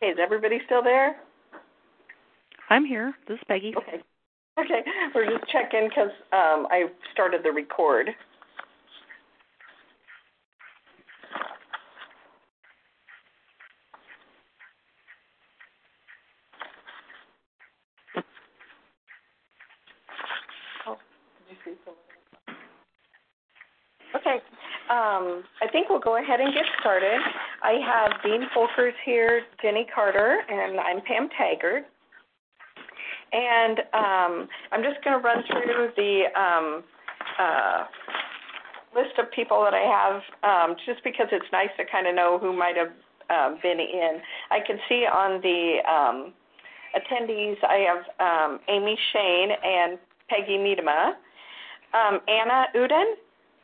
Hey, is everybody still there? I'm here. This is Peggy. Okay. We're just checking because I started the record. Oh, did you see something? Okay. I think we'll go ahead and get started. I have Dean Folkers here, Jenny Carter, and I'm Pam Taggart. And I'm just going to run through the list of people that I have, just because it's nice to kind of know who might have been in. I can see on the attendees I have Amy Shane and Peggy Miedema, Anna Uden,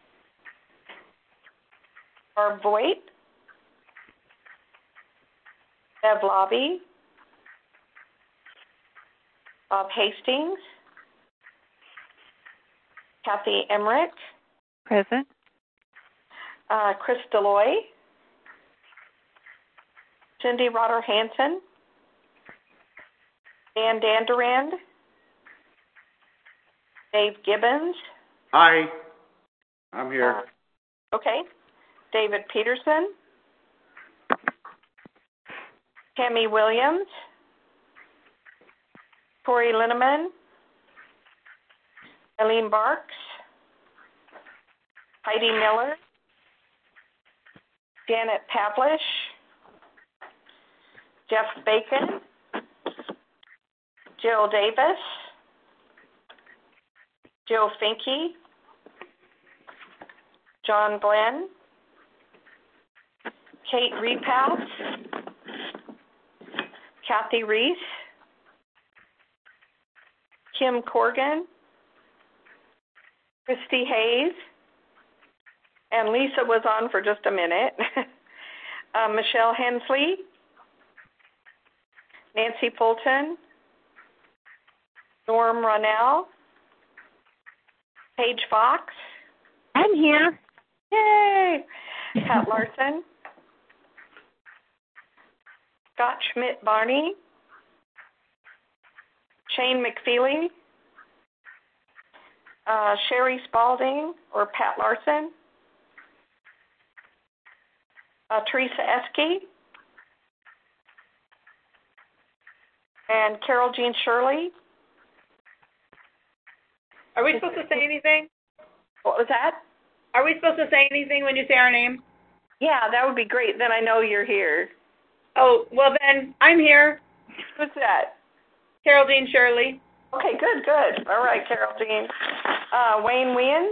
Barb Voigt, Bev Lobby, Bob Hastings, Kathy Emmerich, Present. Chris Deloy, Cindy Rotter Hansen, Dan Danderand, Dave Gibbons. Hi, I'm here. Okay. David Peterson, Tammy Williams, Tori Linneman, Eileen Barks, Heidi Miller, Janet Pavlish, Jeff Bacon, Jill Davis, Jill Finke, John Glenn, Kate Repass, Kathy Reese, Kim Corrigan, Christy Hayes, and Lisa was on for just a minute, Michelle Hensley, Nancy Fulton, Norm Ronell, Paige Fox. I'm here. Yay! Pat Larson, Scott Schmidt-Barney, Shane McFeely, Sherry Spalding or Pat Larson, Teresa Esky, and Carol Jean Shirley. Are we supposed to say anything? What was that? Are we supposed to say anything when you say our name? Yeah, that would be great. Then I know you're here. Oh, well then, I'm here. Who's that? Carol Jean Shirley. Okay, good. All right, Carol Jean. Wayne Wiens.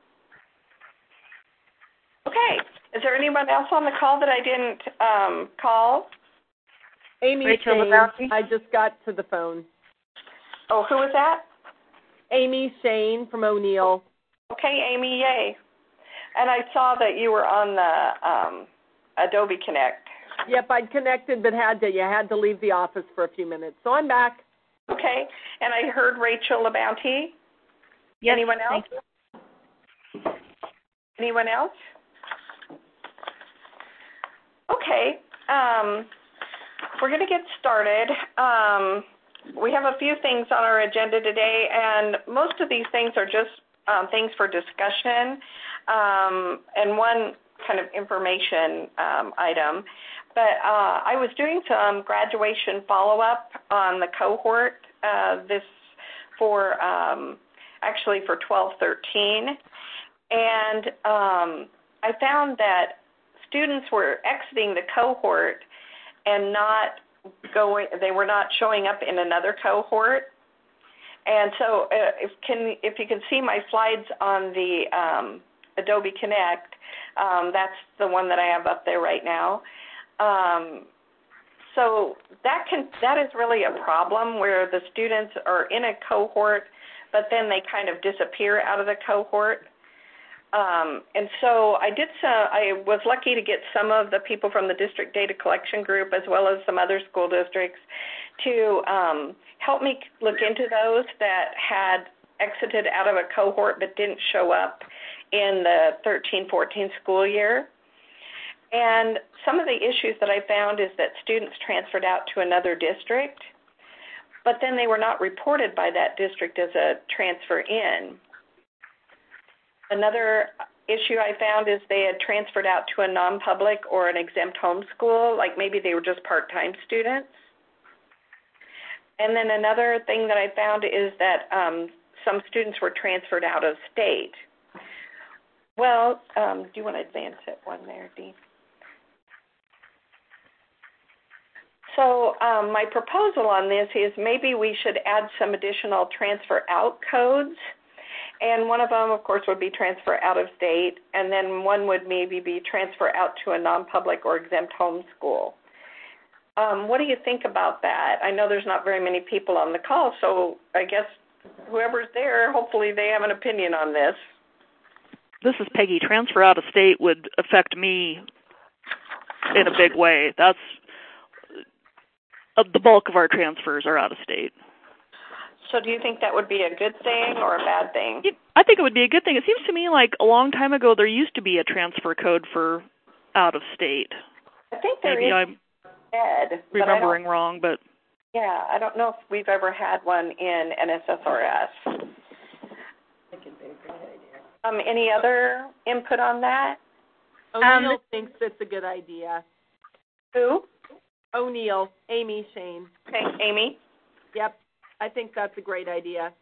Okay. Is there anyone else on the call that I didn't call? Amy Rachel Shane. Lebowski. I just got to the phone. Oh, who was that? Amy Shane from O'Neill. Okay, Amy, yay. And I saw that you were on the Adobe Connect. Yep, I'd connected, but you had to leave the office for a few minutes. So I'm back. Okay, and I heard Rachel Labounty. Yes, Anyone else? Anyone else? Okay, we're going to get started. We have a few things on our agenda today, and most of these things are just things for discussion and one kind of information item. But I was doing some graduation follow-up on the cohort actually for 12-13, and I found that students were exiting the cohort and they were not showing up in another cohort. And so if you can see my slides on the Adobe Connect, that's the one that I have up there right now. So that is really a problem where the students are in a cohort, but then they kind of disappear out of the cohort. And so I was lucky to get some of the people from the district data collection group as well as some other school districts to help me look into those that had exited out of a cohort but didn't show up in the 13-14 school year. And some of the issues that I found is that students transferred out to another district, but then they were not reported by that district as a transfer in. Another issue I found is they had transferred out to a non-public or an exempt homeschool, like maybe they were just part-time students. And then another thing that I found is that some students were transferred out of state. Well, do you want to advance it one there, Dee? So my proposal on this is maybe we should add some additional transfer out codes. And one of them, of course, would be transfer out of state. And then one would maybe be transfer out to a non-public or exempt homeschool. What do you think about that? I know there's not very many people on the call, so I guess whoever's there, hopefully they have an opinion on this. This is Peggy. Transfer out of state would affect me in a big way. That's the bulk of our transfers are out of state. So do you think that would be a good thing or a bad thing? I think it would be a good thing. It seems to me like a long time ago there used to be a transfer code for out of state. I think there Maybe is. I'm remembering wrong, but yeah, I don't know if we've ever had one in NSSRS. Any other input on that? O'Neill thinks it's a good idea. Who? O'Neill, Amy Shane. Okay, Amy. Yep, I think that's a great idea.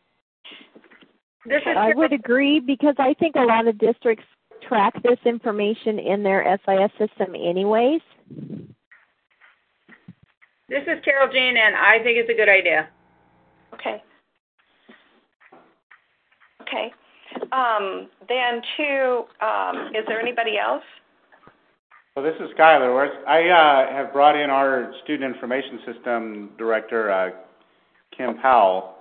I would agree because I think a lot of districts track this information in their SIS system anyways. This is Carol Jean, and I think it's a good idea. Okay. Okay. Then two, is there anybody else? So this is Skylar. I have brought in our student information system director, Kim Powell.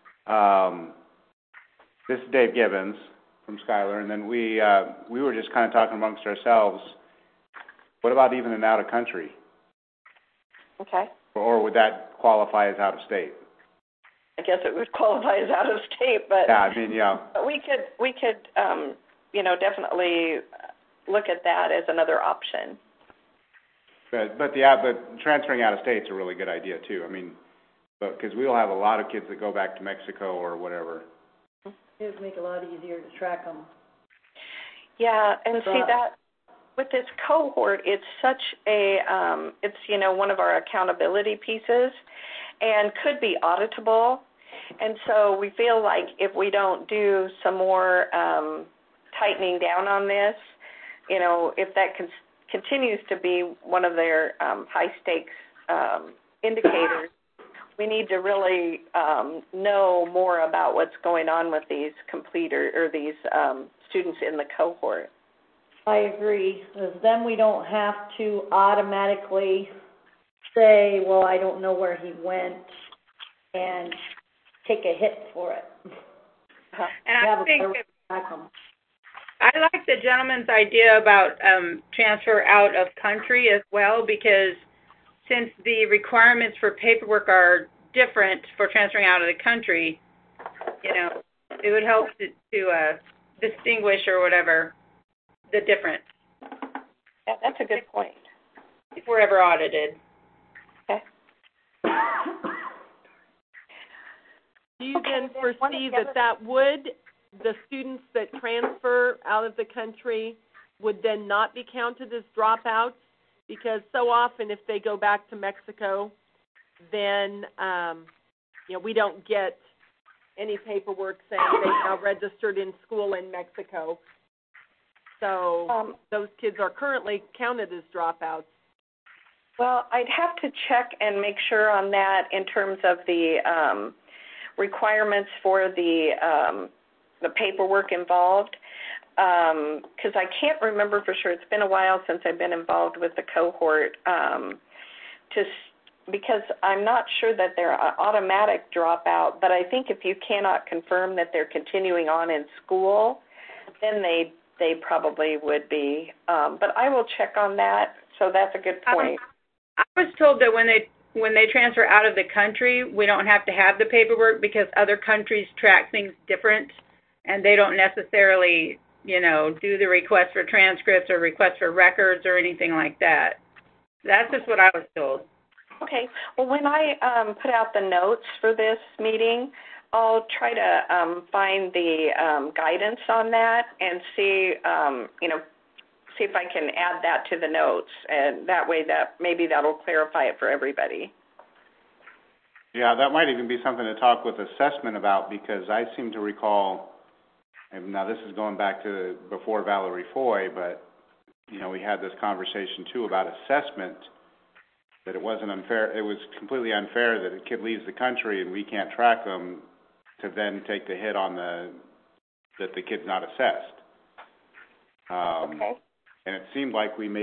This is Dave Gibbons from Skylar, and then we were just kind of talking amongst ourselves. What about even an out of country? Okay. Or would that qualify as out of state? I guess it would qualify as out of state, but yeah, I mean, yeah. But we could definitely look at that as another option. But transferring out of state is a really good idea too. I mean, because we'll have a lot of kids that go back to Mexico or whatever. It would make it a lot easier to track them. Yeah, and see that with this cohort, it's such a it's one of our accountability pieces, and could be auditable. And so we feel like if we don't do some more tightening down on this, if that continues to be one of their high-stakes indicators, we need to really know more about what's going on with these these students in the cohort. I agree, because then we don't have to automatically say, well, I don't know where he went, and take a hit for it. And I think I like the gentleman's idea about transfer out of country as well, because since the requirements for paperwork are different for transferring out of the country, it would help to distinguish or whatever the difference. Yeah, that's a good point. If we're ever audited. Okay. Do you then foresee that would, the students that transfer out of the country would then not be counted as dropouts? Because so often if they go back to Mexico, then, we don't get any paperwork saying they now registered in school in Mexico. So those kids are currently counted as dropouts. Well, I'd have to check and make sure on that in terms of the requirements for the paperwork involved, because I can't remember for sure. It's been a while since I've been involved with the cohort, because I'm not sure that they're an automatic dropout, but I think if you cannot confirm that they're continuing on in school, then they probably would be. But I will check on that, so that's a good point. I was told that when they transfer out of the country, we don't have to have the paperwork because other countries track things different, and they don't necessarily do the request for transcripts or request for records or anything like that. That's just what I was told. Okay. Well, when I put out the notes for this meeting, I'll try to find the guidance on that and see, see if I can add that to the notes, and that way that maybe that'll clarify it for everybody. Yeah, that might even be something to talk with assessment about, because I seem to recall, and now this is going back to before Valerie Foy, but we had this conversation too about assessment, that it wasn't unfair. It was completely unfair that a kid leaves the country and we can't track them, to then take the hit on that the kid's not assessed. Okay. And it seemed like we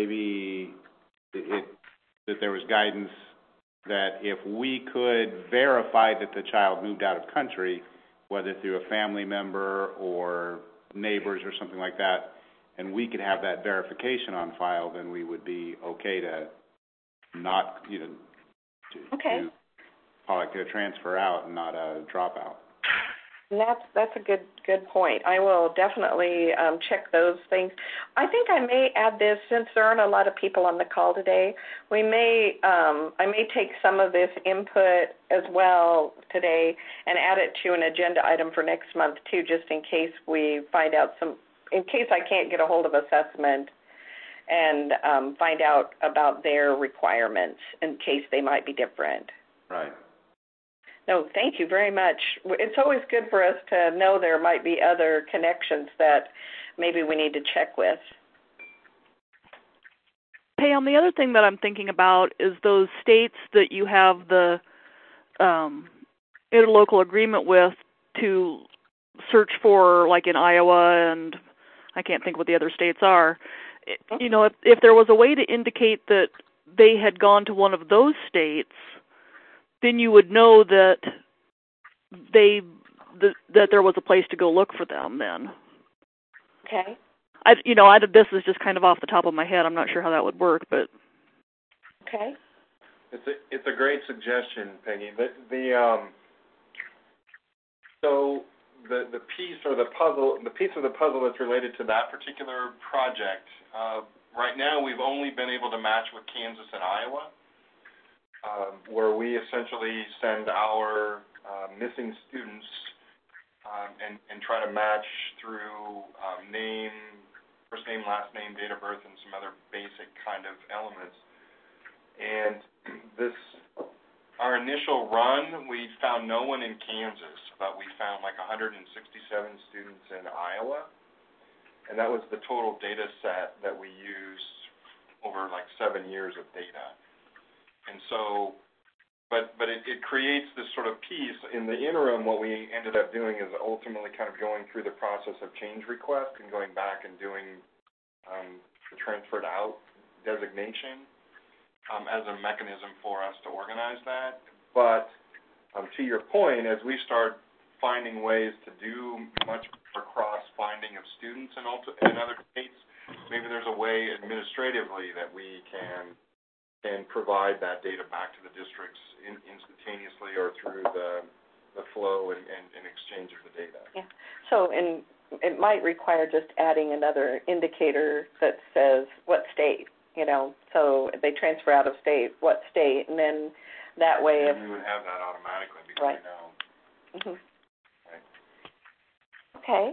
that there was guidance that if we could verify that the child moved out of country, whether through a family member or neighbors or something like that, and we could have that verification on file, then we would be okay to not, okay. to call it a transfer out and not a dropout. And that's a good point. I will definitely check those things. I think I may add this, since there aren't a lot of people on the call today. I may take some of this input as well today and add it to an agenda item for next month too, just in case we find out in case I can't get a hold of assessment and find out about their requirements in case they might be different. Right. No, thank you very much. It's always good for us to know there might be other connections that maybe we need to check with. Pam, the other thing that I'm thinking about is those states that you have the interlocal agreement with to search for, like in Iowa, and I can't think what the other states are. If there was a way to indicate that they had gone to one of those states, then you would know that that there was a place to go look for them then. Okay. This is just kind of off the top of my head. I'm not sure how that would work, but. Okay. It's a great suggestion, Peggy. So the piece of the puzzle that's related to that particular project, right now we've only been able to match with Kansas and Iowa. Where we essentially send our missing students and try to match through name, first name, last name, date of birth, and some other basic kind of elements. And our initial run, we found no one in Kansas, but we found like 167 students in Iowa. And that was the total data set that we used over like 7 years of data. And so, but it creates this sort of piece. In the interim, what we ended up doing is ultimately kind of going through the process of change request and going back and doing the transferred out designation as a mechanism for us to organize that. But to your point, as we start finding ways to do much more cross-finding of students in other states, maybe there's a way administratively that we can provide that data back to the districts instantaneously or through the flow and exchange of the data. Yeah. So it might require just adding another indicator that says what state, so if they transfer out of state, what state, and then that way we would have that automatically because right. we know. Mm-hmm. Right. Okay.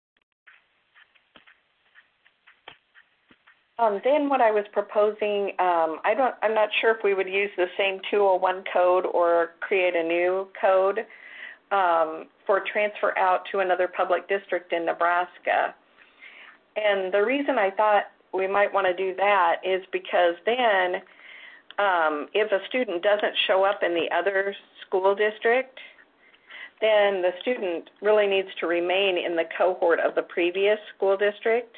Then what I was proposing, I'm not sure if we would use the same 201 code or create a new code for transfer out to another public district in Nebraska. And the reason I thought we might want to do that is because then if a student doesn't show up in the other school district, then the student really needs to remain in the cohort of the previous school district.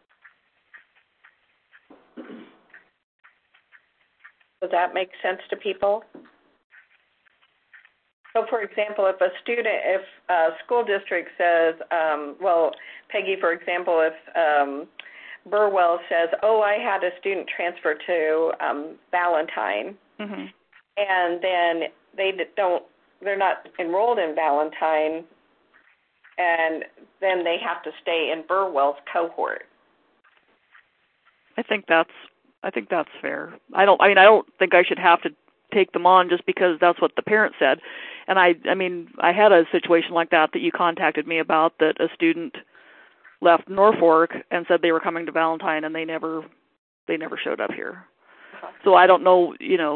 Does that make sense to people? So, for example, if a school district says, Peggy, for example, if Burwell says, I had a student transfer to Valentine, mm-hmm. and then they're not enrolled in Valentine and then they have to stay in Burwell's cohort. I think that's fair. I don't think I should have to take them on just because that's what the parent said. And I had a situation like that you contacted me about, that a student left Norfolk and said they were coming to Valentine, and they never showed up here. So I don't know,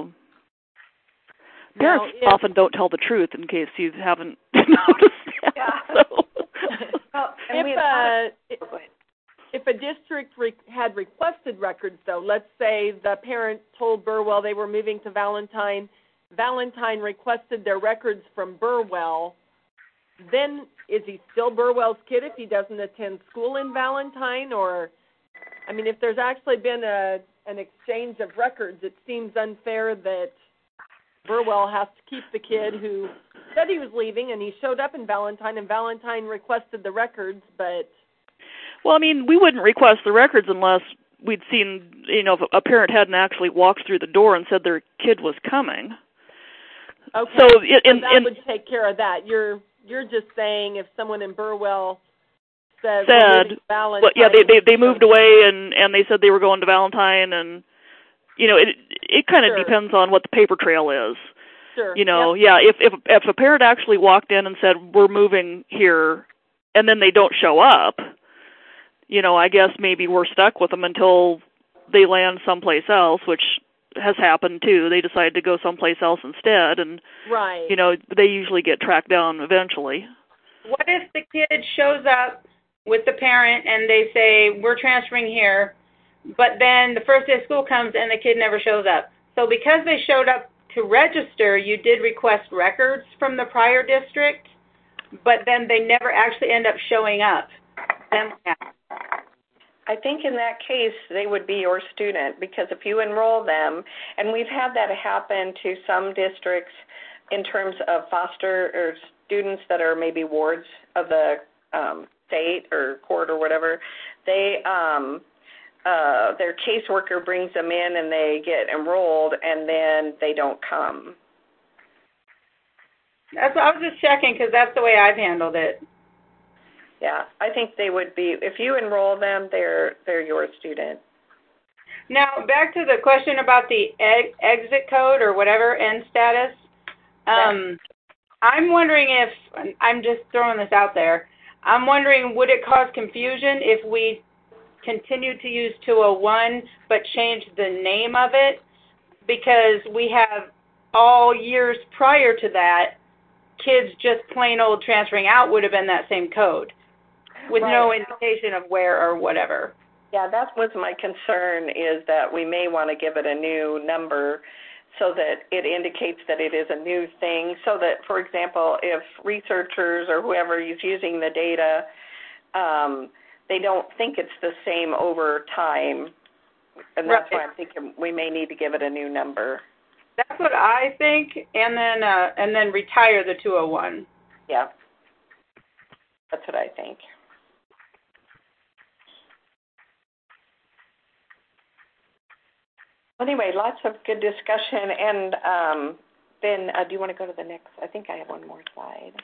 parents often don't tell the truth, in case you haven't noticed that. Yeah. So. Well, if a district had requested records, though, let's say the parent told Burwell they were moving to Valentine, Valentine requested their records from Burwell, then is he still Burwell's kid if he doesn't attend school in Valentine? Or, if there's actually been an exchange of records, it seems unfair that Burwell has to keep the kid who said he was leaving, and he showed up in Valentine, and Valentine requested the records, but... Well, we wouldn't request the records unless we'd seen, if a parent hadn't actually walked through the door and said their kid was coming. Okay, so that would take care of that. You're just saying if someone in Burwell said Valentine... Well, yeah, they moved away, and they said they were going to Valentine, and, it kind of depends on what the paper trail is. Sure. If a parent actually walked in and said, we're moving here, and then they don't show up, I guess maybe we're stuck with them until they land someplace else, which has happened too. They decide to go someplace else instead, and right. They usually get tracked down eventually. What if the kid shows up with the parent and they say, we're transferring here, but then the first day of school comes and the kid never shows up? So because they showed up to register, you did request records from the prior district, but then they never actually end up showing up. Then what happens? I think in that case, they would be your student, because if you enroll them, and we've had that happen to some districts in terms of foster or students that are maybe wards of the state or court or whatever, they their caseworker brings them in and they get enrolled, and then they don't come. I was just checking, because that's the way I've handled it. Yeah, I think they would be, if you enroll them, they're your student. Now, back to the question about the exit code or whatever, end status. I'm wondering if, I'm just throwing this out there, I'm wondering, would it cause confusion if we continue to use 201 but change the name of it? Because we have all years prior to that, kids just plain old transferring out would have been that same code, with no indication of where or whatever. Yeah, that was my concern, is that we may want to give it a new number so that it indicates that it is a new thing, so that, for example, if researchers or whoever is using the data, they don't think it's the same over time. And that's why I'm thinking we may need to give it a new number. That's what I think, and then retire the 201. Yeah, that's what I think. Anyway, lots of good discussion, and then do you want to go to the next? I think I have one more slide.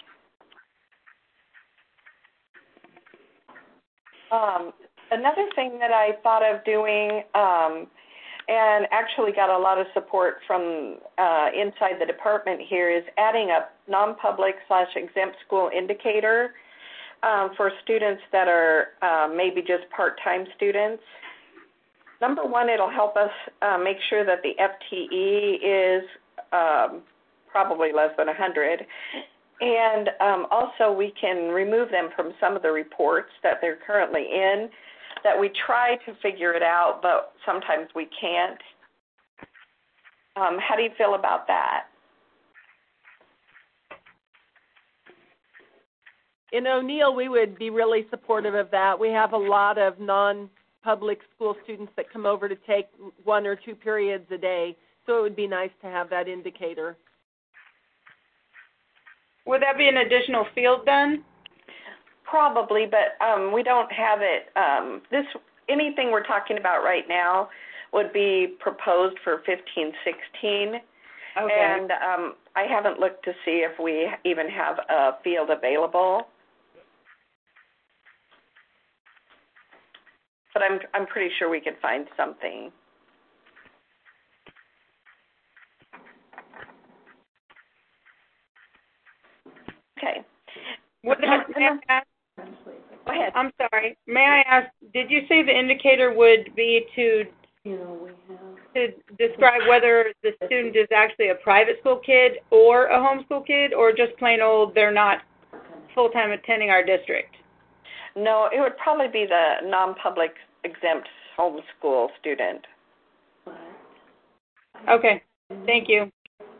Another thing that I thought of doing, and actually got a lot of support from inside the department here, is adding a non-public/exempt school indicator for students that are maybe just part-time students. Number one, it'll help us make sure that the FTE is probably less than 100. And also we can remove them from some of the reports that they're currently in, that we try to figure it out, but sometimes we can't. How do you feel about that? In O'Neill, we would be really supportive of that. We have a lot of non-public school students that come over to take 1 or 2 periods a day, so it would be nice to have that indicator. Would that be an additional field then? Probably, but we don't have it. Anything we're talking about right now would be proposed for 15-16. Okay. And I haven't looked to see if we even have a field available. but I'm pretty sure we could find something. Okay. Go ahead. I'm sorry. May I ask, did you say the indicator would be to describe whether the student is actually a private school kid or a homeschool kid, or just plain old they're not full-time attending our district? No, it would probably be the non-public exempt homeschool student. Okay. Thank you.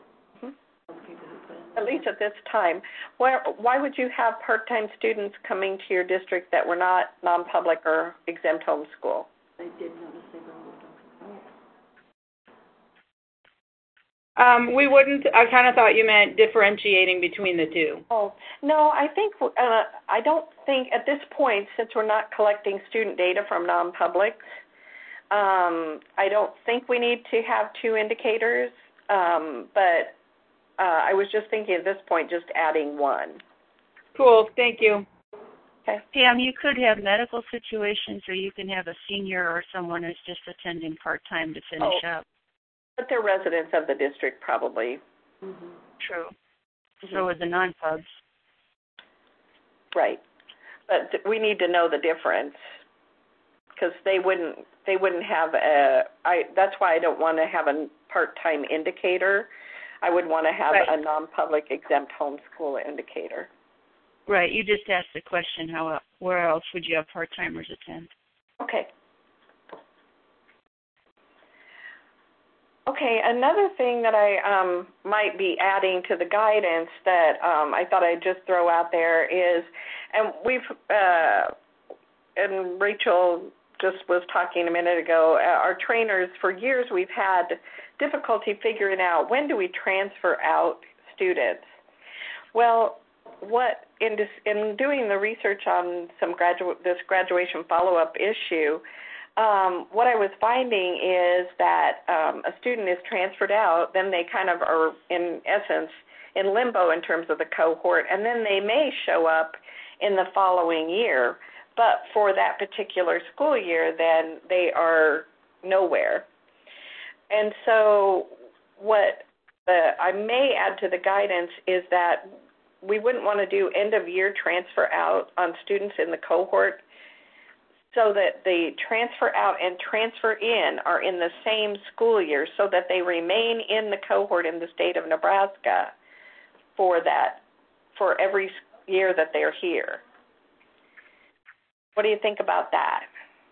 At least at this time. Why would you have part-time students coming to your district that were not non-public or exempt homeschool? I did notice they were moved on. We wouldn't. I kind of thought you meant differentiating between the two. Oh, no, I don't think at this point, since we're not collecting student data from non-publics, I don't think we need to have two indicators, but I was just thinking at this point just adding one. Cool, thank you. Okay. Pam, you could have medical situations, or you can have a senior or someone who's just attending part-time to finish up. But they're residents of the district, probably. Mm-hmm. True. So are the non-pubs. Right. But we need to know the difference, because they wouldn't have that's why I don't want to have a part-time indicator. I would want to have a non-public exempt homeschool indicator. Right. You just asked the question, where else would you have part-timers attend? Okay. Okay, another thing that I might be adding to the guidance that I thought I'd just throw out there is, and and Rachel just was talking a minute ago, our trainers, for years we've had difficulty figuring out when do we transfer out students. Well, in doing the research on this graduation follow-up issue, what I was finding is that a student is transferred out, then they kind of are, in essence, in limbo in terms of the cohort, and then they may show up in the following year. But for that particular school year, then they are nowhere. And so what I may add to the guidance is that we wouldn't want to do end-of-year transfer out on students in the cohort, so that the transfer out and transfer in are in the same school year, so that they remain in the cohort in the state of Nebraska for every year that they're here. What do you think about that?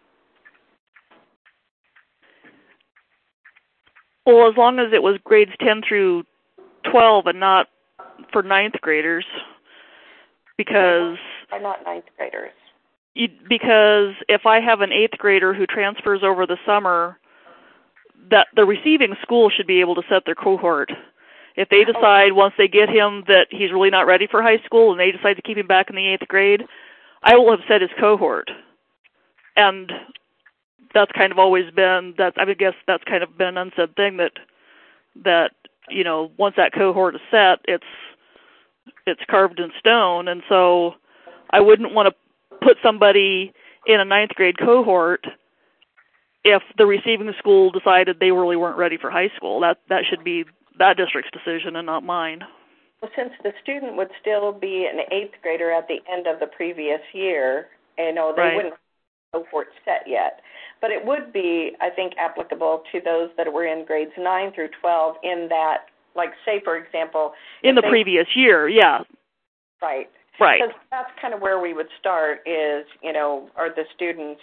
Well, as long as it was grades 10 through 12 and not for ninth graders, because... Or not ninth graders. Because if I have an eighth grader who transfers over the summer, that the receiving school should be able to set their cohort. If they decide once they get him that he's really not ready for high school and they decide to keep him back in the eighth grade, I will have set his cohort. And that's kind of always been, I guess that's kind of been an unsaid thing that you know, once that cohort is set, it's carved in stone. And so I wouldn't want to put somebody in a ninth grade cohort if the receiving school decided they really weren't ready for high school. That should be that district's decision and not mine. Well, since the student would still be an eighth grader at the end of the previous year, you know, they wouldn't have a cohort set yet. But it would be, I think, applicable to those that were in grades 9 through 12 in that, like, say, for example... In the previous year, yeah. Right. Right. Because that's kind of where we would start is, you know, are the students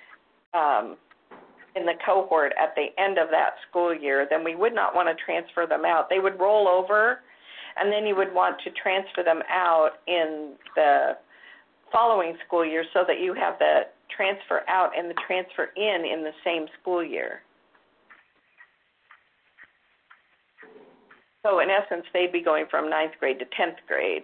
in the cohort at the end of that school year, then we would not want to transfer them out. They would roll over, and then you would want to transfer them out in the following school year so that you have the transfer out and the transfer in the same school year. So in essence, they'd be going from 9th grade to 10th grade.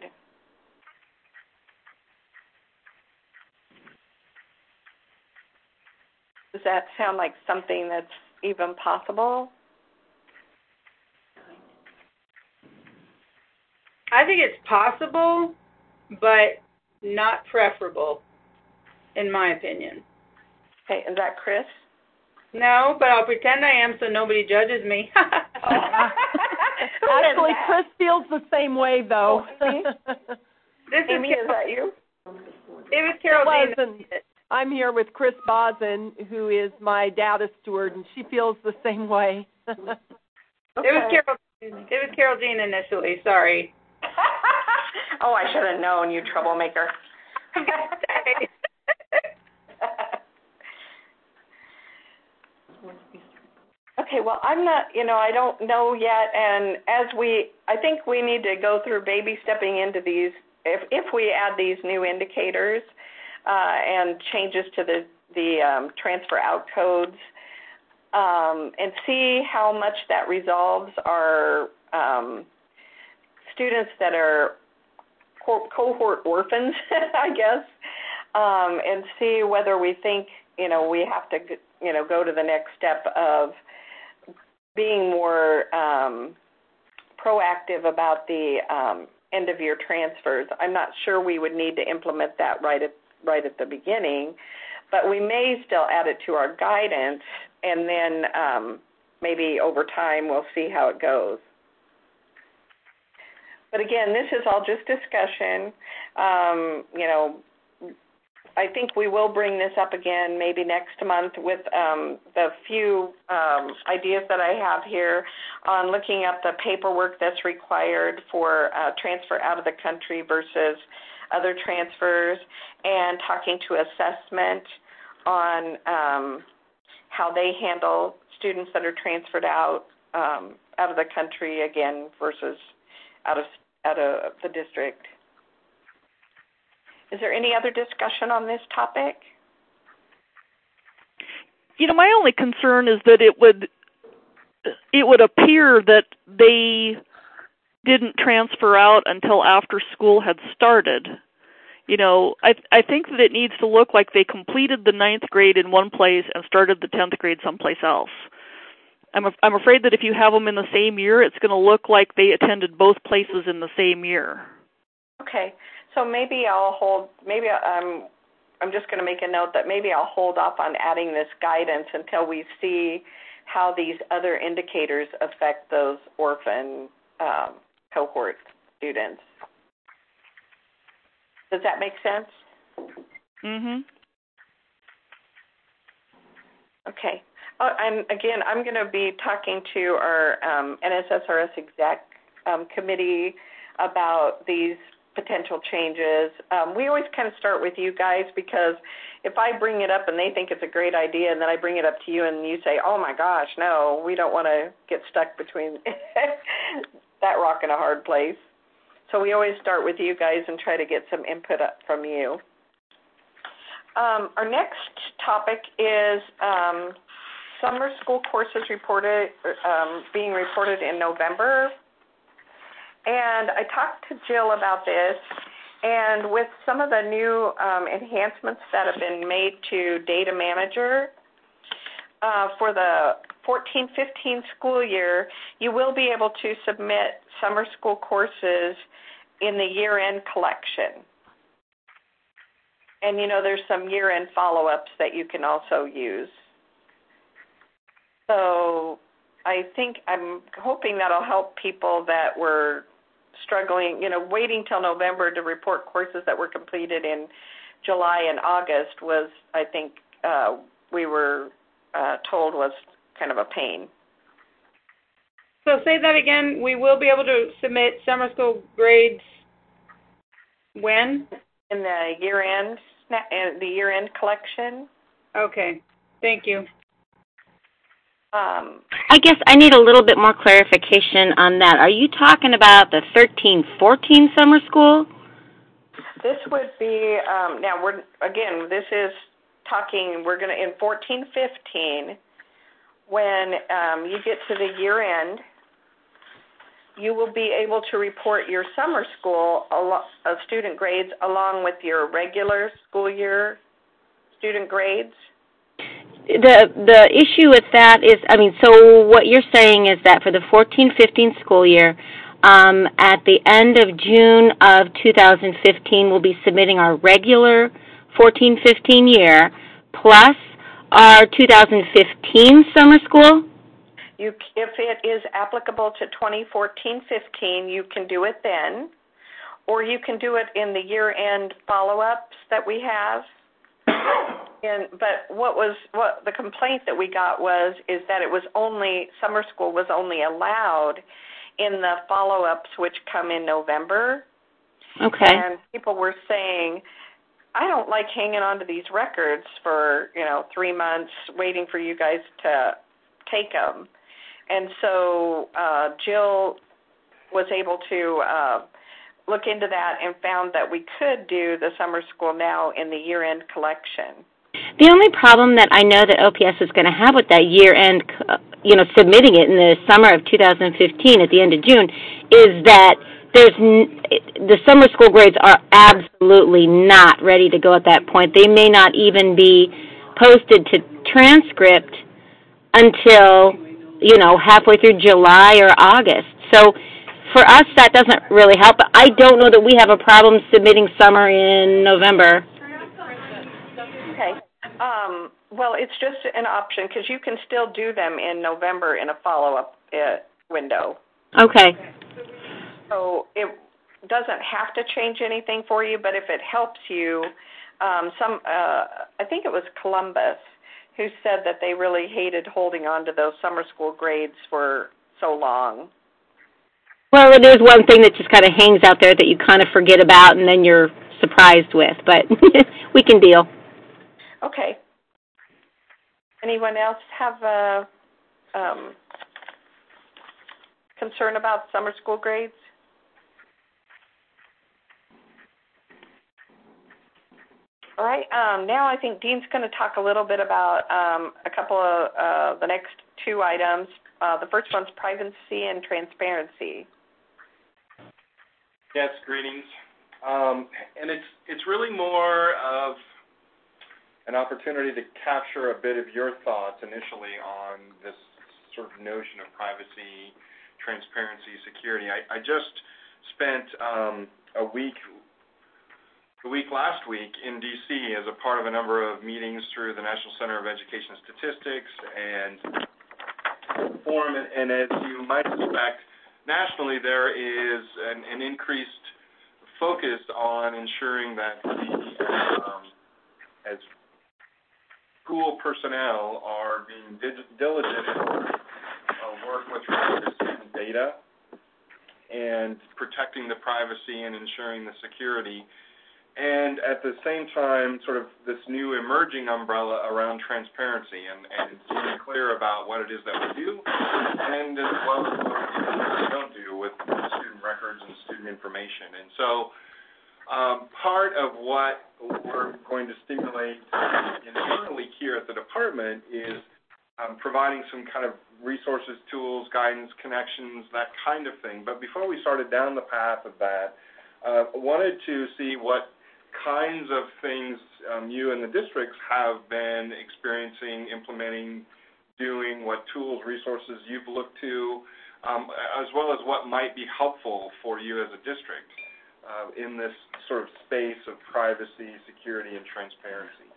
Does that sound like something that's even possible? I think it's possible, but not preferable, in my opinion. Okay, is that Chris? No, but I'll pretend I am so nobody judges me. Actually, Chris feels the same way, though. Amy, is that you? It was Carol Dean. I'm here with Chris Bosin, who is my data steward, and she feels the same way. Okay. It was Carol Jean initially. Sorry. Oh, I should have known, you troublemaker. Okay, well, I'm not, I don't know yet, and I think we need to go through baby stepping into these, if we add these new indicators and changes to the transfer out codes, and see how much that resolves our students that are cohort orphans, I guess, and see whether we think, we have to, go to the next step of being more proactive about the end-of-year transfers. I'm not sure we would need to implement that right at the beginning, but we may still add it to our guidance, and then maybe over time we'll see how it goes. But again, this is all just discussion. I think we will bring this up again maybe next month with the few ideas that I have here on looking at the paperwork that's required for transfer out of the country versus other transfers, and talking to assessment on how they handle students that are transferred out of the country again versus out of the district. Is there any other discussion on this topic? My only concern is that it would appear that they didn't transfer out until after school had started. I think that it needs to look like they completed the 9th grade in one place and started the 10th grade someplace else. I'm afraid that if you have them in the same year, it's going to look like they attended both places in the same year. Okay. So maybe I'm just going to make a note that maybe I'll hold off on adding this guidance until we see how these other indicators affect those orphan cohort students. Does that make sense? Mm-hmm. Okay. I'm going to be talking to our NSSRS exec committee about these potential changes. We always kind of start with you guys, because if I bring it up and they think it's a great idea and then I bring it up to you and you say, oh my gosh, no, we don't want to get stuck between that rock and a hard place. So we always start with you guys and try to get some input up from you. Our next topic is summer school courses being reported in November. And I talked to Jill about this, and with some of the new enhancements that have been made to Data Manager for the 14-15 school year, you will be able to submit summer school courses in the year-end collection. And, there's some year-end follow-ups that you can also use. So I'm hoping that'll help people that were struggling, waiting till November to report courses that were completed in July and August was, I think, we were told was kind of a pain. So say that again. We will be able to submit summer school grades when? In the year-end collection. Okay. Thank you. I guess I need a little bit more clarification on that. Are you talking about the 13-14 summer school? This would be, this is talking, we're going to, in 14-15, when you get to the year end, you will be able to report your summer school student grades along with your regular school year student grades. The issue with that is, so what you're saying is that for the 14-15 school year, at the end of June of 2015, we'll be submitting our regular 14-15 year plus our 2015 summer school? If it is applicable to 2014-15, you can do it then, or you can do it in the year-end follow-ups that we have. But what the complaint that we got is that it was summer school was only allowed in the follow-ups, which come in November. Okay. And people were saying, I don't like hanging on to these records for 3 months waiting for you guys to take them. And so Jill was able to look into that and found that we could do the summer school now in the year-end collection. The only problem that I know that OPS is going to have with that year-end, submitting it in the summer of 2015 at the end of June, is that the summer school grades are absolutely not ready to go at that point. They may not even be posted to transcript until, halfway through July or August. So for us, that doesn't really help. But I don't know that we have a problem submitting summer in November. Okay. Well, it's just an option because you can still do them in November in a follow-up window. Okay. So it doesn't have to change anything for you, but if it helps you, I think it was Columbus who said that they really hated holding on to those summer school grades for so long. Well, it is one thing that just kind of hangs out there that you kind of forget about and then you're surprised with, but we can deal. Okay. Anyone else have a concern about summer school grades? All right. Now I think Dean's going to talk a little bit about a couple of the next two items. The first one's privacy and transparency. Yes, greetings. And it's really more of an opportunity to capture a bit of your thoughts initially on this sort of notion of privacy, transparency, security. I just spent a week last week in D.C. as a part of a number of meetings through the National Center of Education Statistics and Forum, and as you might expect, nationally there is an increased focus on ensuring that as school personnel are being diligent in work with regard to student data and protecting the privacy and ensuring the security. And at the same time, sort of this new emerging umbrella around transparency and being clear about what it is that we do and as well as what we don't do with student records and student information. And so part of what we're going to stimulate internally here at the department is providing some kind of resources, tools, guidance, connections, that kind of thing. But before we started down the path of that, I wanted to see what kinds of things you and the districts have been experiencing, implementing, doing, what tools, resources you've looked to, as well as what might be helpful for you as a district in this sort of space of privacy, security, and transparency.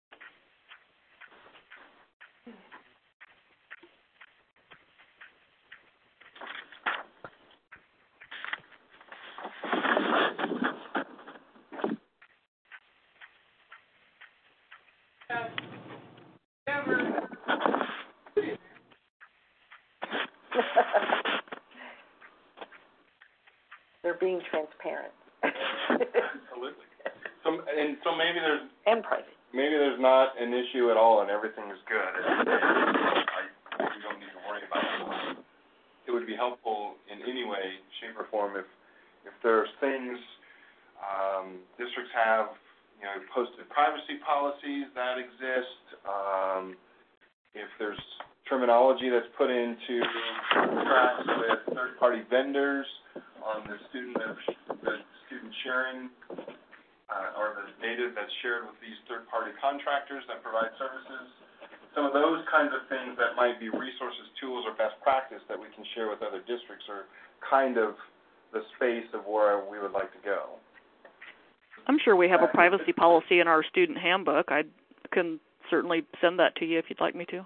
They're being transparent. Absolutely. So maybe there's and private. Maybe there's not an issue at all, and everything is good. You don't need to worry about it. It would be helpful in any way, shape, or form if there's things districts have, posted privacy policies that exist. If there's terminology that's put into contracts with third-party vendors on the student sharing or the data that's shared with these third-party contractors that provide services. Some of those kinds of things that might be resources, tools, or best practice that we can share with other districts are kind of the space of where we would like to go. I'm sure we have a privacy policy in our student handbook. I can certainly send that to you if you'd like me to.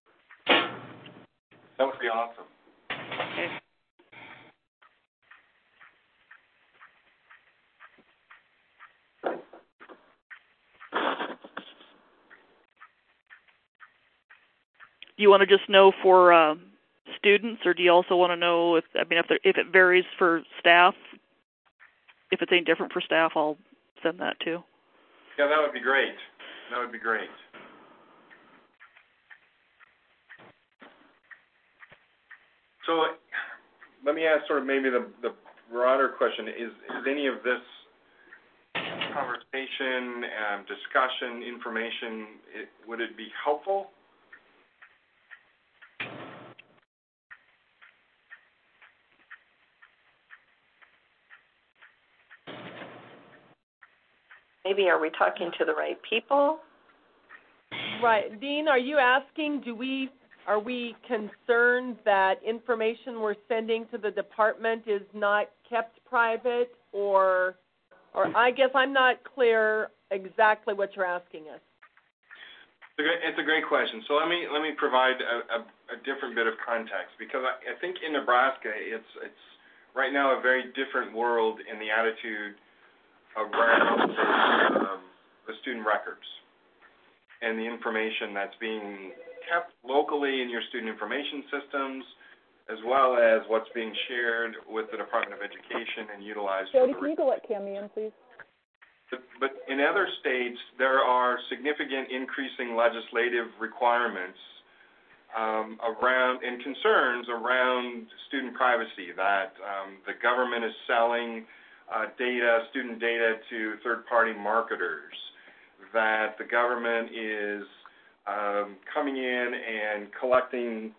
That would be awesome. Okay. Do you want to just know for students, or do you also want to know if it varies for staff? If it's any different for staff, I'll send that too. Yeah, that would be great. That would be great. So let me ask sort of maybe the broader question. Is any of this conversation, discussion, information, would it be helpful? Maybe are we talking to the right people? Right. Dean, are you asking, are we concerned that information we're sending to the department is not kept private, or I guess I'm not clear exactly what you're asking us. It's a great question. So let me provide a different bit of context, because I think in Nebraska it's right now a very different world in the attitude around the student records and the information that's being kept locally in your student information systems, as well as what's being shared with the Department of Education and utilized. Jody, can you go let Cami in, please? But in other states, there are significant increasing legislative requirements around and concerns around student privacy, that the government is selling student data to third-party marketers, that the government is coming in and collecting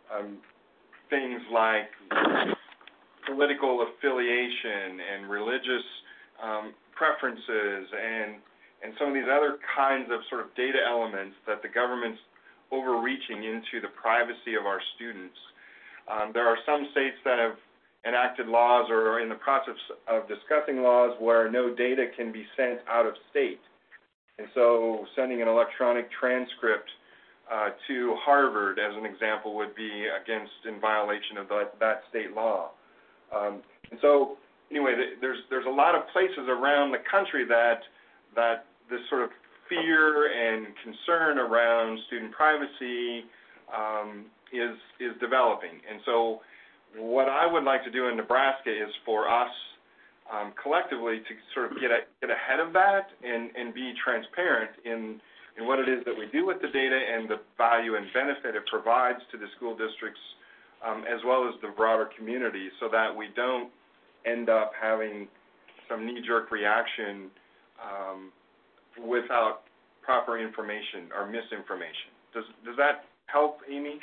things like political affiliation and religious preferences and some of these other kinds of sort of data elements that the government's overreaching into the privacy of our students. There are some states that have enacted laws or are in the process of discussing laws where no data can be sent out of state. And so sending an electronic transcript to Harvard, as an example, would be in violation of that state law. And so anyway, there's a lot of places around the country that this sort of fear and concern around student privacy is developing. And so what I would like to do in Nebraska is for us collectively to sort of get ahead of that and be transparent in what it is that we do with the data and the value and benefit it provides to the school districts as well as the broader community, so that we don't end up having some knee-jerk reaction without proper information or misinformation. Does that help, Amy?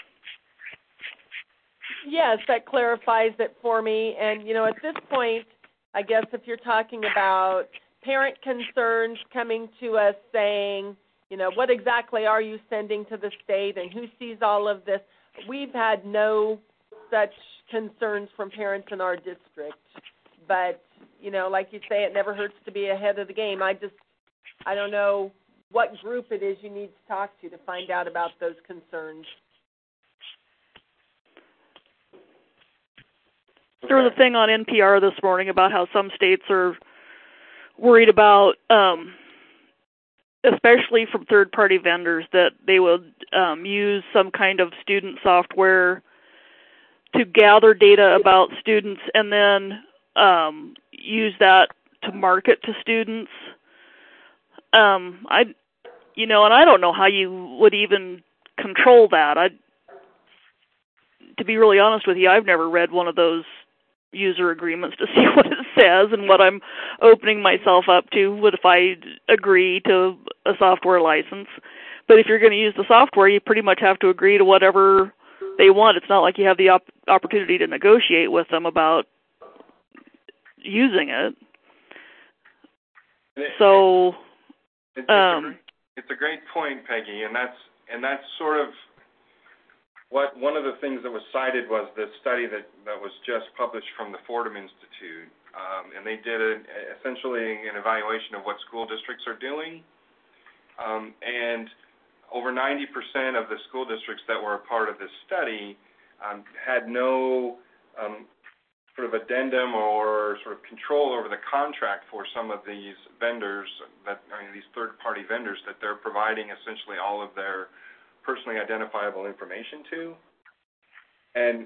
Yes, that clarifies it for me. And, at this point, I guess if you're talking about parent concerns coming to us saying, what exactly are you sending to the state and who sees all of this, we've had no such concerns from parents in our district. But, like you say, it never hurts to be ahead of the game. I don't know what group it is you need to talk to find out about those concerns. There was a thing on NPR this morning about how some states are worried about, especially from third-party vendors, that they would use some kind of student software to gather data about students and then use that to market to students. And I don't know how you would even control that. To be really honest with you, I've never read one of those user agreements to see what it says and what I'm opening myself up to if I agree to a software license. But if you're going to use the software, you pretty much have to agree to whatever they want. It's not like you have the opportunity to negotiate with them about using it. So it's a great point, Peggy, and that's sort of what one of the things that was cited was the study that was just published from the Fordham Institute, and they did essentially an evaluation of what school districts are doing and over 90% of the school districts that were a part of this study had no sort of addendum or sort of control over the contract for some of these vendors, these third-party vendors that they're providing essentially all of their personally identifiable information to. And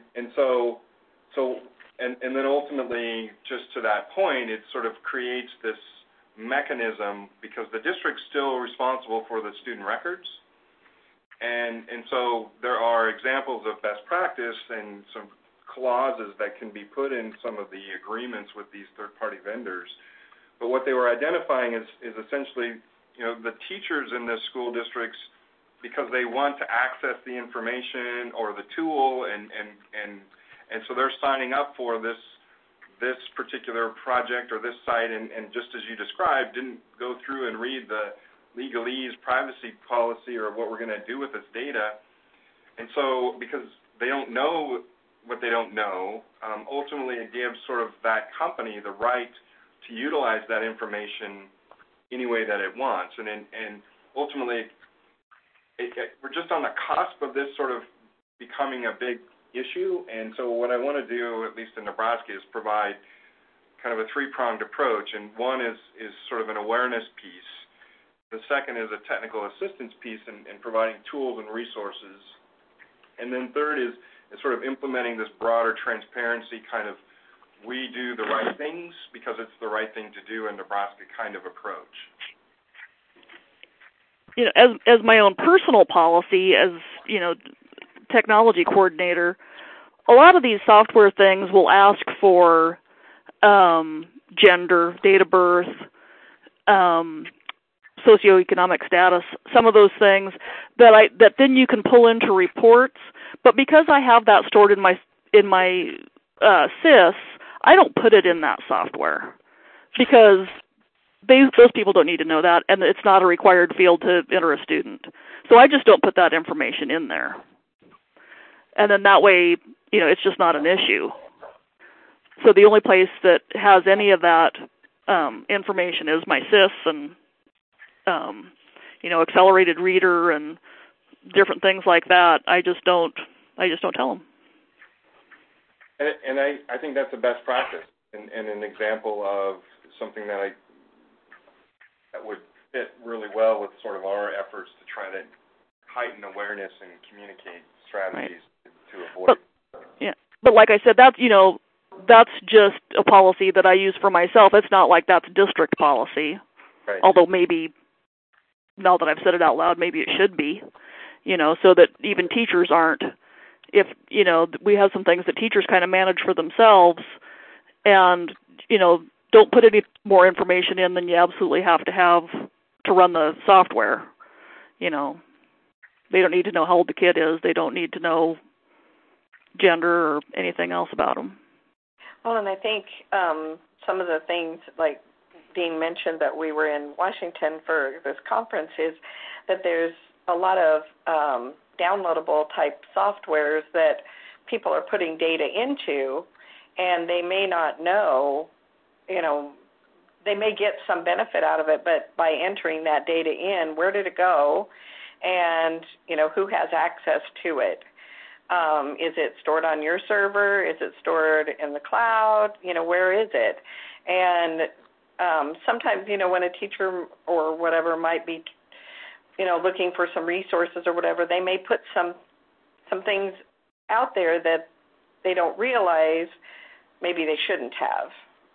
then ultimately, just to that point, it sort of creates this mechanism because the district's still responsible for the student records. And so there are examples of best practice and some clauses that can be put in some of the agreements with these third-party vendors. But what they were identifying is essentially, the teachers in the school districts, because they want to access the information or the tool, and so they're signing up for this particular project or this site, and just as you described, didn't go through and read the legalese privacy policy or what we're going to do with this data. And so because they don't know what they don't know, ultimately it gives sort of that company the right to utilize that information any way that it wants. And ultimately, we're just on the cusp of this sort of becoming a big issue. And so what I want to do, at least in Nebraska, is provide kind of a three-pronged approach. And one is sort of an awareness piece. The second is a technical assistance piece in providing tools and resources. And then third is sort of implementing this broader transparency kind of we do the right things because it's the right thing to do in Nebraska kind of approach. As my own personal policy, as, technology coordinator, a lot of these software things will ask for gender, date of birth, socioeconomic status, some of those things that then you can pull into reports. But because I have that stored in my SIS, I don't put it in that software because those people don't need to know that, and it's not a required field to enter a student. So I just don't put that information in there. And then that way, it's just not an issue. So the only place that has any of that information is my SIS and, accelerated reader and different things like that. I just don't tell them. And I think that's a best practice and an example of something that would fit really well with sort of our efforts to try to heighten awareness and communicate strategies to avoid. But like I said, that's just a policy that I use for myself. It's not like that's district policy. Right. Although maybe, now that I've said it out loud, maybe it should be, so that even teachers aren't, if, we have some things that teachers kind of manage for themselves and, don't put any more information in than you absolutely have to run the software. They don't need to know how old the kid is. They don't need to know gender or anything else about them. Well, and I think some of the things, like Dean mentioned, that we were in Washington for this conference, is that there's a lot of downloadable type softwares that people are putting data into, and they may not know, they may get some benefit out of it, but by entering that data in, where did it go, and, who has access to it? Is it stored on your server? Is it stored in the cloud? Where is it? And sometimes, when a teacher or whatever might be, looking for some resources or whatever, they may put some things out there that they don't realize maybe they shouldn't have.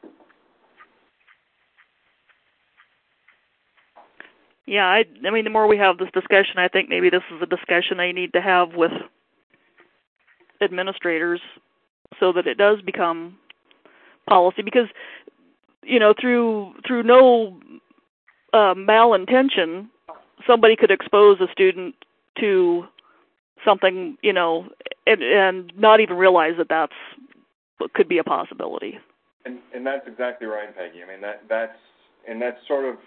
Yeah, I mean, the more we have this discussion, I think maybe this is a discussion I need to have with administrators so that it does become policy, because through no malintention, somebody could expose a student to something, and not even realize that could be a possibility. And that's exactly right, Peggy. I mean, that's sort of,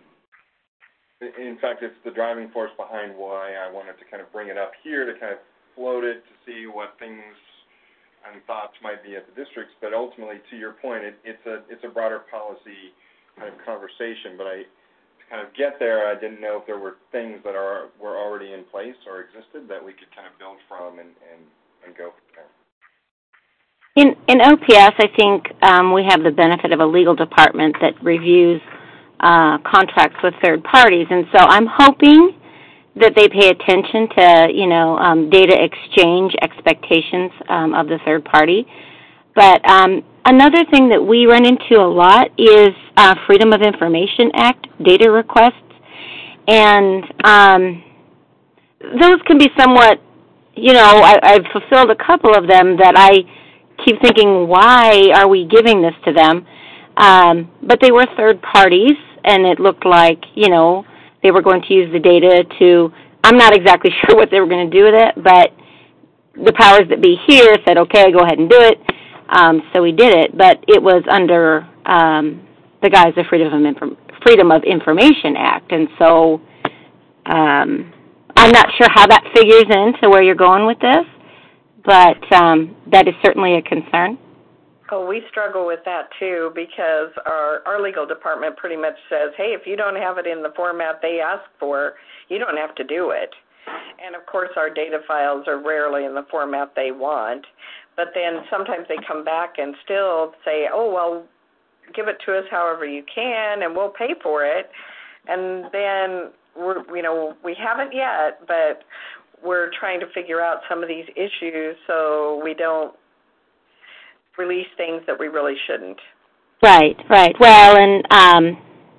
in fact, it's the driving force behind why I wanted to kind of bring it up here, to kind of float it, to see what things and thoughts might be at the districts. But ultimately, to your point, it's a broader policy kind of conversation. But kind of get there, I didn't know if there were things that were already in place or existed that we could kind of build from and go from there. In OPS, I think we have the benefit of a legal department that reviews contracts with third parties, and so I'm hoping that they pay attention to, data exchange expectations of the third party. But another thing that we run into a lot is Freedom of Information Act data requests, and those can be somewhat, I've fulfilled a couple of them that I keep thinking, why are we giving this to them? But they were third parties, and it looked like, they were going to use the data to, I'm not exactly sure what they were going to do with it, but the powers that be here said, okay, go ahead and do it. So we did it, but it was under the guise of Freedom of Information Act, and so I'm not sure how that figures into where you're going with this, but that is certainly a concern. Oh, we struggle with that too, because our legal department pretty much says, hey, if you don't have it in the format they ask for, you don't have to do it. And of course our data files are rarely in the format they want, but then sometimes they come back and still say, oh, well, give it to us however you can and we'll pay for it. And then we haven't yet, but we're trying to figure out some of these issues so we don't release things that we really shouldn't. Right. Well, and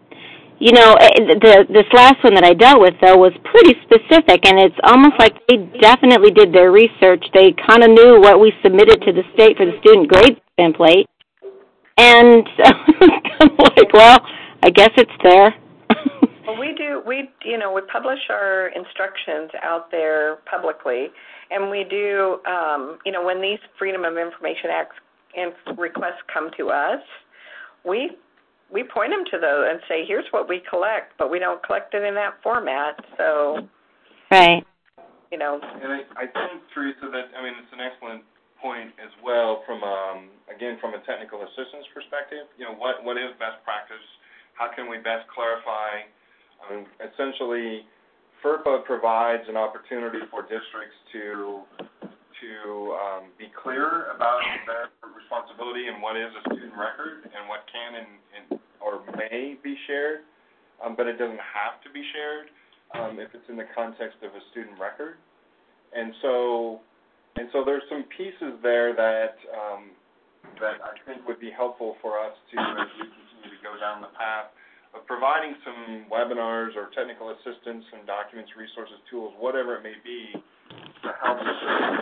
this last one that I dealt with though was pretty specific, and it's almost like they definitely did their research. They kind of knew what we submitted to the state for the student grade template, and so I'm like, well, I guess it's there. Well, we publish our instructions out there publicly, and we do, when these Freedom of Information Act requests come to us, we point them to those and say, here's what we collect, but we don't collect it in that format. So, right. And I think, Teresa, that it's an excellent point as well from a technical assistance perspective. What is best practice? How can we best clarify? Essentially, FERPA provides an opportunity for districts to be clear about their responsibility and what is a student record and what can or may be shared, but it doesn't have to be shared if it's in the context of a student record. And so there's some pieces there that I think would be helpful for us to, as we continue to go down the path of providing some webinars or technical assistance, some documents, resources, tools, whatever it may be, to help us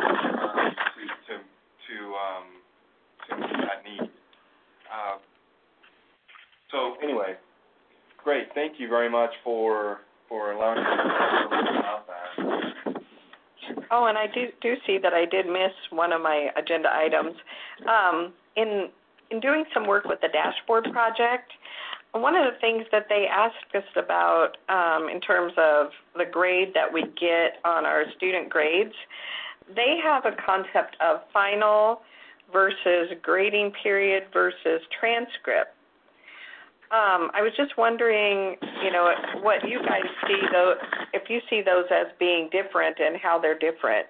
to meet that need. So anyway, great. Thank you very much for allowing me to talk a little bit about that. Oh, and I do see that I did miss one of my agenda items. In doing some work with the dashboard project, one of the things that they asked us about in terms of the grade that we get on our student grades, they have a concept of final versus grading period versus transcript. I was just wondering, what you guys see, though, if you see those as being different and how they're different.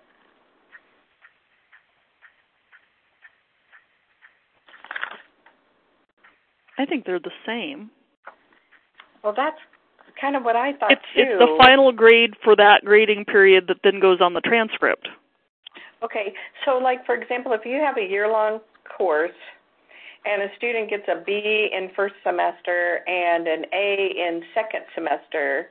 I think they're the same. Well, that's kind of what I thought, too. It's the final grade for that grading period that then goes on the transcript. Okay, so like, for example, if you have a year-long course and a student gets a B in first semester and an A in second semester,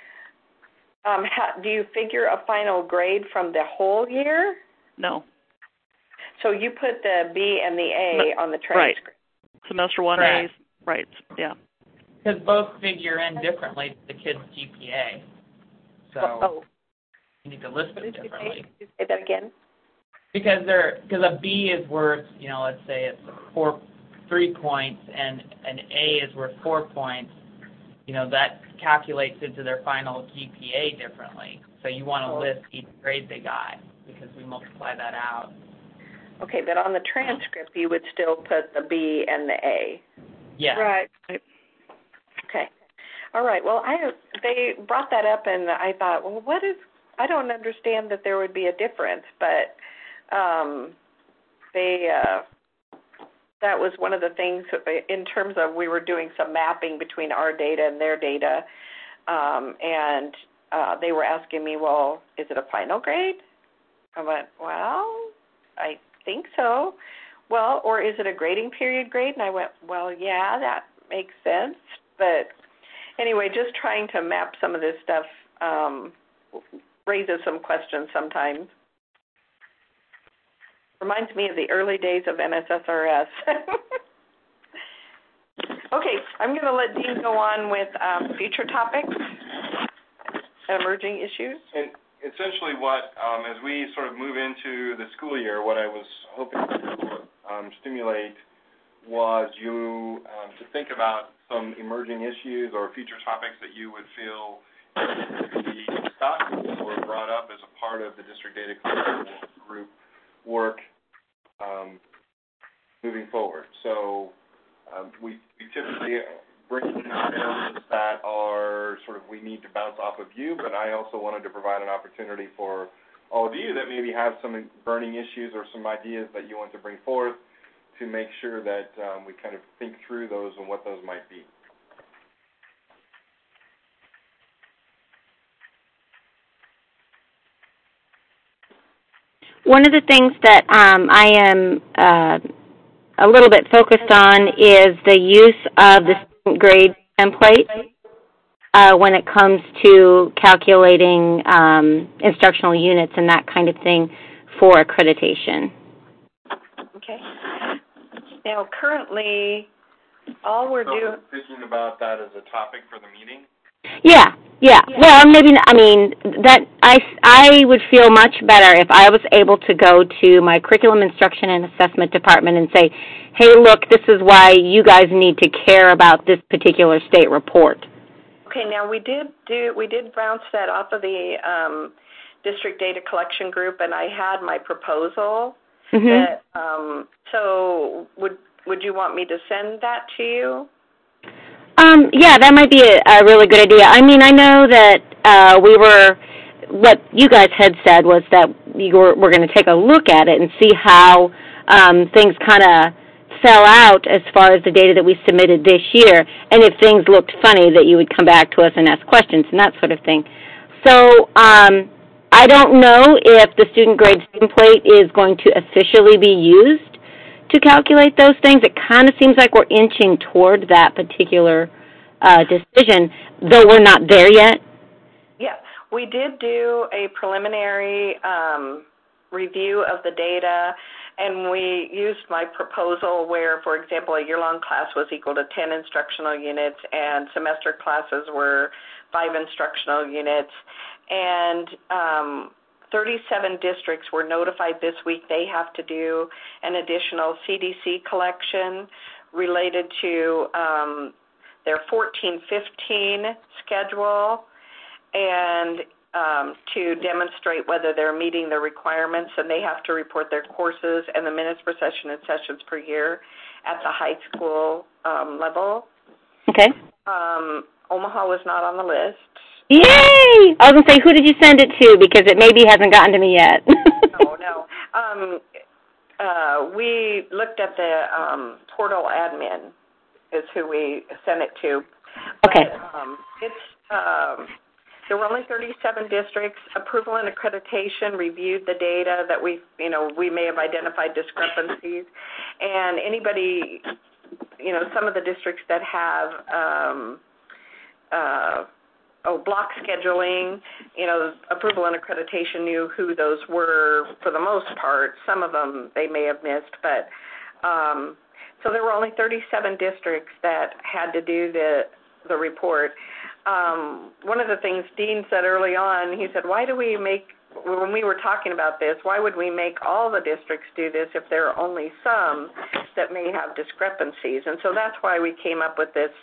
do you figure a final grade from the whole year? No. So you put the B and the A on the transcript. Right. Semester 1 Correct. A's. Right, yeah. Because both figure in differently to the kid's GPA. So you need to list them differently. Say that again? Because a B is worth, let's say it's 3 points and an A is worth 4 points, that calculates into their final GPA differently. So you want to list each grade they got because we multiply that out. Okay, but on the transcript you would still put the B and the A. Yeah. Right. Okay. All right. Well, they brought that up, and I thought, well, I don't understand that there would be a difference, but that was one of the things in terms of we were doing some mapping between our data and their data, and they were asking me, well, is it a final grade? I went, well, I think so. Well, or is it a grading period grade? And I went, well, yeah, that makes sense. But anyway, just trying to map some of this stuff raises some questions sometimes. Reminds me of the early days of MSSRS. Okay, I'm going to let Dean go on with future topics, emerging issues. And essentially what, as we sort of move into the school year, what I was hoping to stimulate was you to think about some emerging issues or future topics that you would feel could be discussed or brought up as a part of the district data collection group work moving forward. So we typically bring in items that are sort of we need to bounce off of you, but I also wanted to provide an opportunity for all of you that maybe have some burning issues or some ideas that you want to bring forth to make sure that we kind of think through those and what those might be. One of the things that I am a little bit focused on is the use of the student grade template when it comes to calculating instructional units and that kind of thing for accreditation. Okay. Now, currently, all we're doing... Thinking about that as a topic for the meeting? Yeah. Well, that I would feel much better if I was able to go to my curriculum instruction and assessment department and say, hey, look, this is why you guys need to care about this particular state report. Okay, now we did bounce that off of the district data collection group, and I had my proposal. Mm-hmm. That, so would you want me to send that to you? Yeah, that might be a really good idea. I mean, I know that what you guys had said was that we're going to take a look at it and see how things kind of fell out as far as the data that we submitted this year, and if things looked funny, that you would come back to us and ask questions and that sort of thing. So I don't know if the student grade template is going to officially be used to calculate those things. It kind of seems like we're inching toward that particular decision, though we're not there yet. Yeah, we did do a preliminary review of the data, and we used my proposal where, for example, a year-long class was equal to 10 instructional units and semester classes were 5 instructional units. And 37 districts were notified this week they have to do an additional CDC collection related to their 14-15 schedule and to demonstrate whether they're meeting the requirements, and they have to report their courses and the minutes per session and sessions per year at the high school level. Okay. Omaha was not on the list. Yay! I was going to say, who did you send it to? Because it maybe hasn't gotten to me yet. No. We looked at the portal admin is who we sent it to. Okay. But, there were only 37 districts. Approval and accreditation reviewed the data that we may have identified discrepancies. And anybody, some of the districts that have block scheduling, approval and accreditation knew who those were for the most part. Some of them they may have missed, but so there were only 37 districts that had to do the report. One of the things Dean said early on, he said, when we were talking about this, why would we make all the districts do this if there are only some that may have discrepancies? And so that's why we came up with this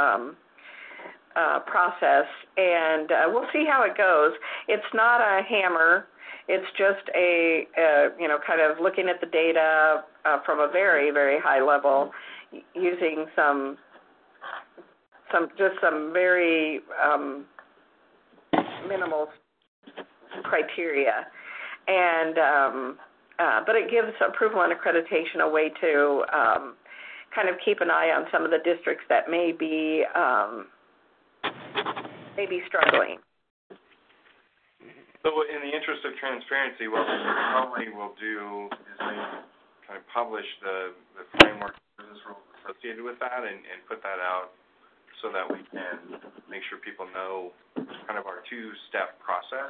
process, and we'll see how it goes. It's not a hammer. It's just a kind of looking at the data from a very, very high level using some some very minimal criteria, and but it gives approval and accreditation a way to kind of keep an eye on some of the districts that may be struggling. So in the interest of transparency, what we probably will do is kind of publish the framework business rules associated with that and put that out so that we can make sure people know kind of our two-step process.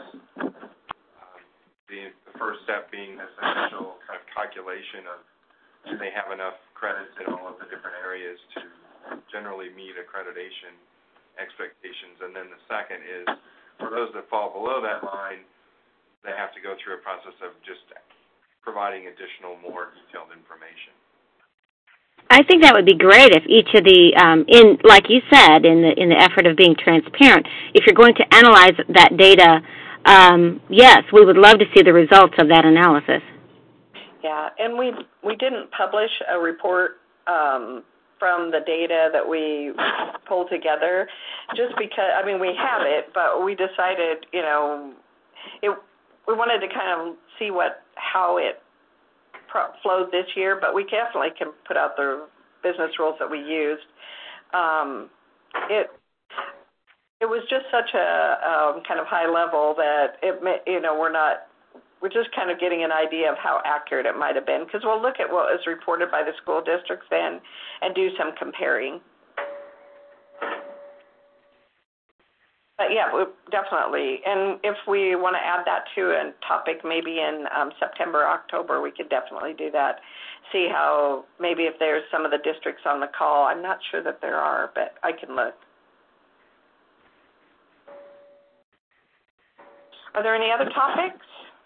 The first step being this initial kind of calculation of do they have enough credits in all of the different areas to generally meet accreditation expectations. And then the second is for those that fall below that line, they have to go through a process of just providing additional, more detailed information. I think that would be great if each of the, like you said, in the effort of being transparent, if you're going to analyze that data, yes, we would love to see the results of that analysis. Yeah, and we didn't publish a report from the data that we pulled together, just because, I mean, we have it, but we decided, we wanted to kind of see how it flowed this year, but we definitely can put out the business rules that we used. It was just such a kind of high level that we're just kind of getting an idea of how accurate it might have been, because we'll look at what was reported by the school districts then and do some comparing. But yeah, definitely. And if we want to add that to a topic maybe in September, October, we could definitely do that. See how, maybe if there's some of the districts on the call. I'm not sure that there are, but I can look. Are there any other topics?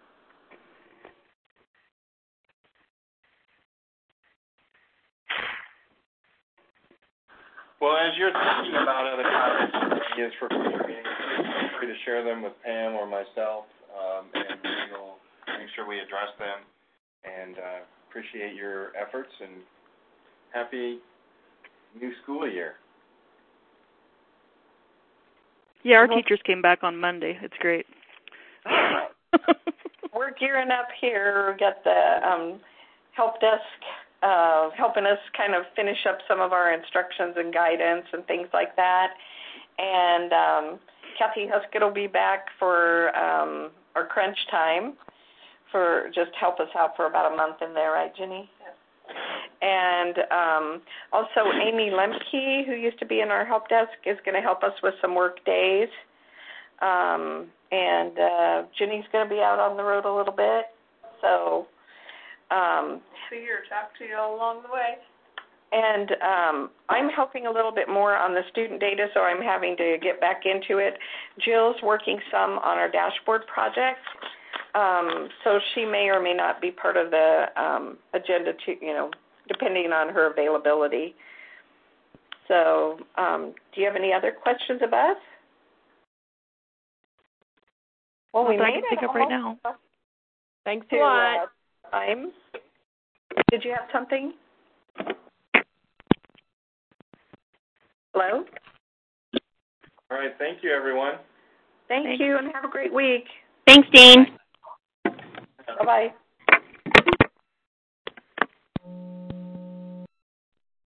Well, as you're thinking about other topics and ideas for future meetings, please feel free to share them with Pam or myself, and we'll make sure we address them. And appreciate your efforts, and happy new school year. Yeah, our teachers came back on Monday. It's great. We're gearing up here. We've got the help desk helping us kind of finish up some of our instructions and guidance and things like that. And Kathy Huskett will be back for our crunch time for just help us out for about a month in there, right, Jenny? Yes. And also Amy Lemke, who used to be in our help desk, is going to help us with some work days. And Jenny's going to be out on the road a little bit. So see you or talk to you all along the way. And I'm helping a little bit more on the student data, so I'm having to get back into it. Jill's working some on our dashboard project, so she may or may not be part of the agenda, depending on her availability. So do you have any other questions of us? Well, we may pick up right now. Thanks a lot. Time. Did you have something? Hello? All right. Thank you, everyone. Thank you, and have a great week. Thanks, Dean. Bye-bye.